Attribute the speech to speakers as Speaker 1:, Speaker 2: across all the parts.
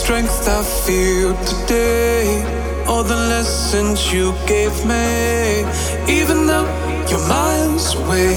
Speaker 1: strength I feel today, all the lessons you gave me, even though you're miles away.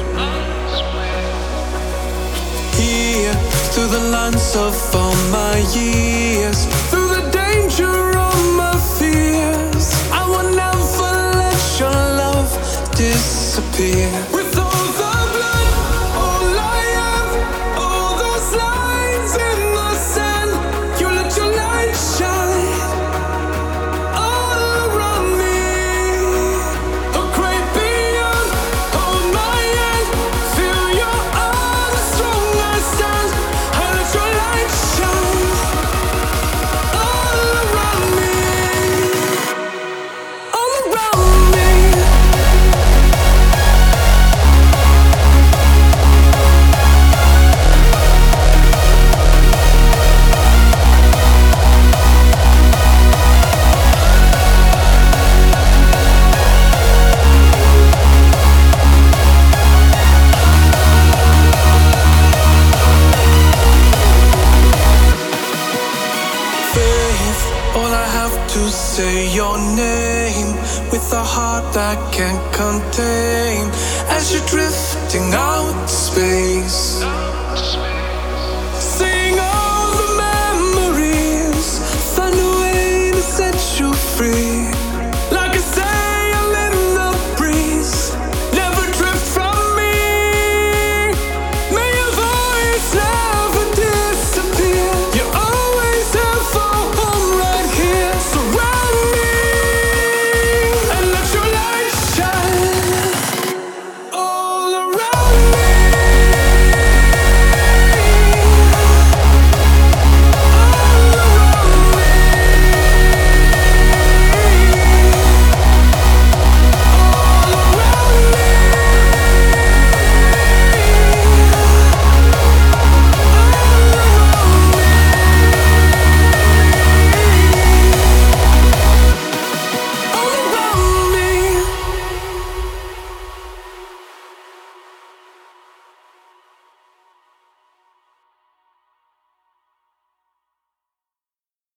Speaker 1: Here, through the lines of all my years, through the danger of my fears, I will never let your love disappear. With all the blood, all I have, all those lines in the sand, you let your light shine all around me. A great beyond, hold my hand, feel your arms strong I stand. I let your light shine all around me, all around me. Faith, all I have to say your name with a heart I can't contain as you're drifting out to space.